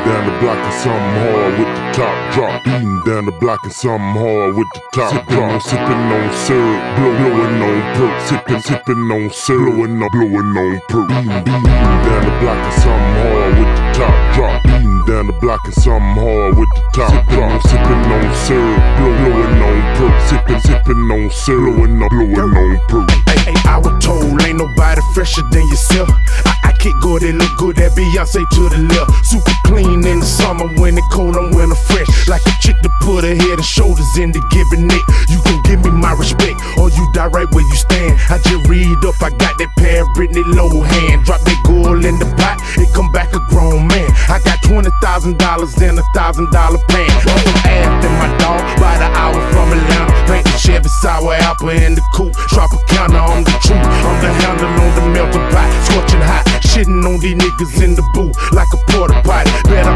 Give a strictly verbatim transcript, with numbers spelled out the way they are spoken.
down the block and something hard with the top drop. Beating down the block and something hard with the top sippin' drop. On, sipping on syrup, blow, blowing on perk. Sipping, sipping on syrup, blowing on, blowing on perk. Beating, beating down the block and something hard with the top drop. Beating down the block and something hard with the top drop. On, sipping on syrup, blow, blowing on perk. Sipping, sipping on syrup, blowing on, blowing on perk. Hey, hey, I was told ain't nobody fresher than yourself. I, I kick good, they look good, that Beyonce to the left. Super clean in the summer, when it cold, I'm winter fresh. Like a chick to put her head and shoulders in the giving it. You can give me my respect, or you die right where you stand. I just read up, I got that pair Britney Lohan. Drop that gold in the pot, it come back a grown man. I got twenty thousand dollars in a thousand dollar plan. I'm from Afton, my dog, by the hour from Atlanta. Paint the Chevy sour apple in the coupe. Tropicana, I'm the truth. I'm the handle on the melting pot, scorching hot. Shitting on these niggas in the booth like a porta potty. Bet I